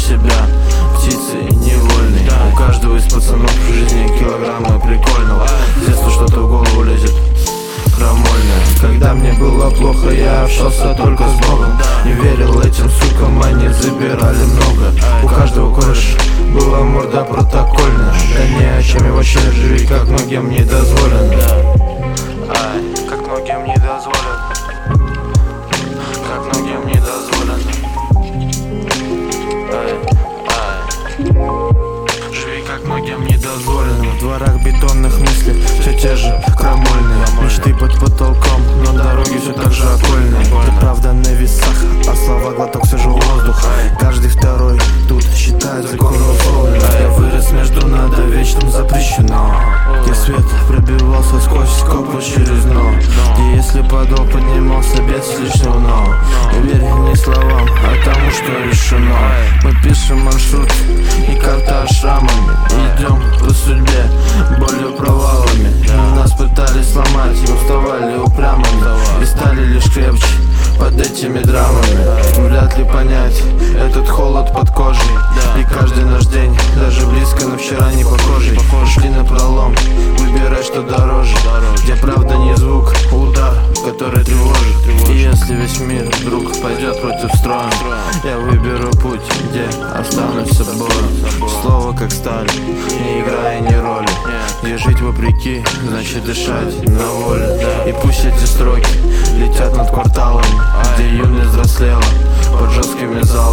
себя птицей невольной. У каждого из пацанов в жизни килограммы прикольного. С детства что-то в голову лезет крамольное. Когда мне было плохо, я общался только с Богом. Не верил этим сукам, они забирали много. У каждого кореша была морда протокольная. Да не о чем я вообще живи, как многим не дозволено. Ай, как многим не дозволено. Как многим не дозволено. Живи, как многим не дозволено. В дворах бетонных мыслей все те же крамольные. Мечты под потолком, но дороги все так же окольные. И правда на весах, а слова глоток свежего воздуха. Каждый второй тут считает законом условным. Я вырос между надо вечным запрещено, где свет пробивался сквозь скобу через дно, где если подол поднимался без лишнего но. Не верь не словам, а тому, что решено. Мы пишем маршрут и карта шрамами. Идем по судьбе, болью провалами. Нас пытались сломать и уставали упрямыми. И стали лишь крепче под этими драмами. Вряд ли понять этот холод под кожей. И каждый наш день, даже близко на вчера не похожий. Шли на пролом, выбирай, что дороже. Где правда не звук, а удар, который тревожит. И если весь мир вдруг пойдет против строя, я выберу путь, где останусь собой. Слово как сталь, не играя ни роли. Где жить вопреки, значит дышать на воле. И пусть эти строки летят над кварталами, где юность взрослела под жесткими залами.